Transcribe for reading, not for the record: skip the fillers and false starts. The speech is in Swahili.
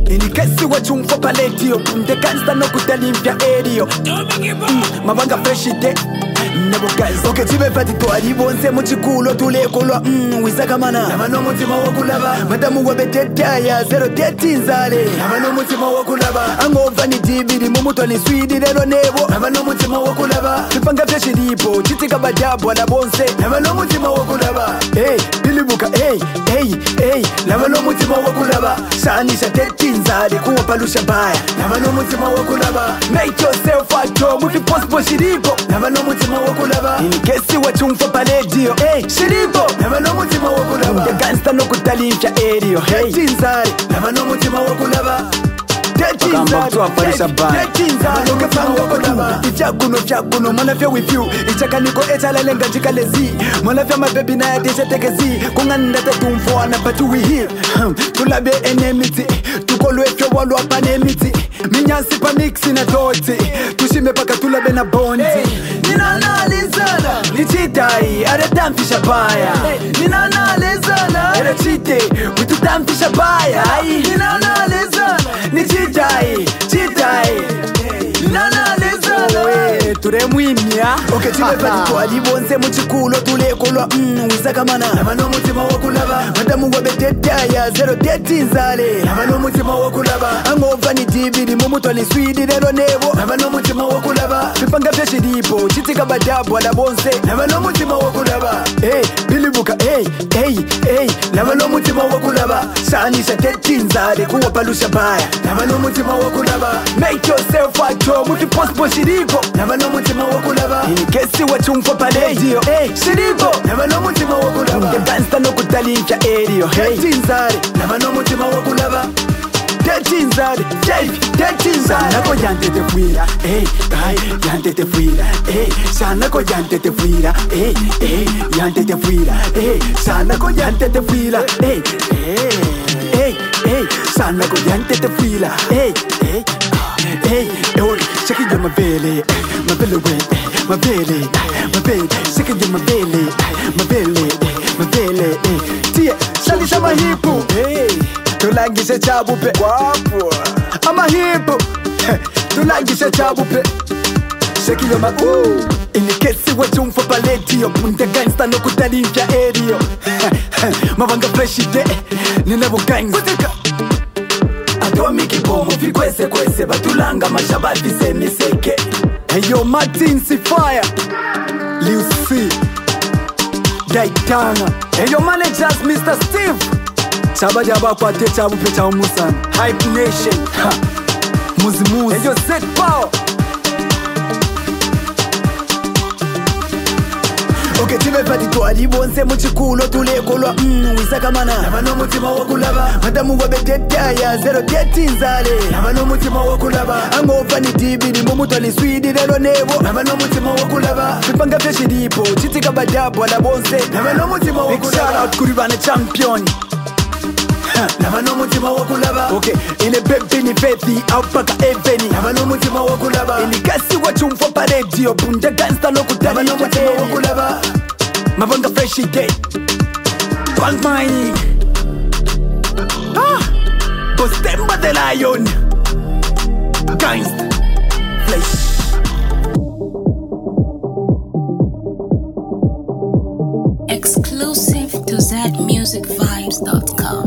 inikesi wachumfo paletio the gangsta no kutalimpya erio mabanga freshite nebo guys okay tibe fati to alibonse muchikulo tulekolwa wisakamana nabano mutima wokulaba madamu wabetedaya 013 nzale nabano mutima wokulaba angova ni tibiri mumuto ni swidi lelo nebo nabano mutima wokulaba tupanga vya shilipo chitika bajabu ala bonse nabano mutima wokulaba bilibuka nabano mutima wokulaba sanisha 13 nzale kuwa palusha baya nabano mutima wokulaba make yourself at home ukipospo shilipo nabano mutima wokulaba inikesi wachumfo paledio shilipo nabano mutima wokulaba the gangsta no kutalimpya erio tinzari nabano mutima wokulaba ichaguno manafya with you ichakaniko echalalenga njikalezi manafya mabebi na yatishetekezi kungandata tumfoana but we here tulabe enemiti tukolwefyo walwapa nemiti minyansi pa mixi na doti tushime paka tulabe na bondi ninanalizana nichitai aretamfisha baya ninanalizana erechite witutamfisha baya ninanalizana nichitai ninanalizana turemwimya okay chimepati to alibonse muchikulo tulekolwa wisakamana nabano mutima wokulaba madamu wabetedaya 013 nzale nabano mutima wokulaba angova ni tibiri mumuto ni swidi lelo nebo nabano mutima wokulaba pipanga vya shilipo chitika bajabu ala bonse nabano mutima wokulaba bilibuka nabano mutima wokulaba sanisha 13 nzale kuwa palusha baya nabano mutima wokulaba make yourself at home ukipospo shilipo nabano mutima wokulaba inikesi wachumfo paledio shilipo nabano mutima wokulaba the gangsta no kutalimpya erio tinzari nabano mutima wokulaba tetinzari sanako yantete fuira yantete fuira sanako yantete fuira yantete fuira sanako yantete fuira sanako yantete fuira shake your mabele we mabele shake your mabele tie shalisha mahipu tulangishe chabupe wapo amahipu tulangishe chabupe shake your inikesi wachumfo paletio the gangsta no kutalimpya erio mabanga freshite ninebo gangsta atomiki bomo vikwese batulanga mashabati semiseke Yo Martin Sifire Lucy Daitana Yo managers Mr. Steve Chabajaba kwa te chabu pecha umusan Hype Nation Muzimuzi Yo Set Power okay chimepati to alibonse muchikulo tulekolwa wisakamana nabano mutima wokulaba madamu wabetedaya 013 nzale nabano mutima wokulaba angova ni tibiri mumuto ni swidi lelo nebo nabano mutima wokulaba pipanga vya shilipo chitika bajabu ala bonse nabano mutima wokulaba big shout out kuribane champion nabano mutima wokulaba okay ile baby ni fethi au paka eveni nabano mutima wokulaba inikasi wachumfo paredio bunda gangsta no kutali nabano mutima wokulaba mabanga fresh day Bank money Postemba the lion Gangsta Flesh Exclusive to ZMusicVibes.com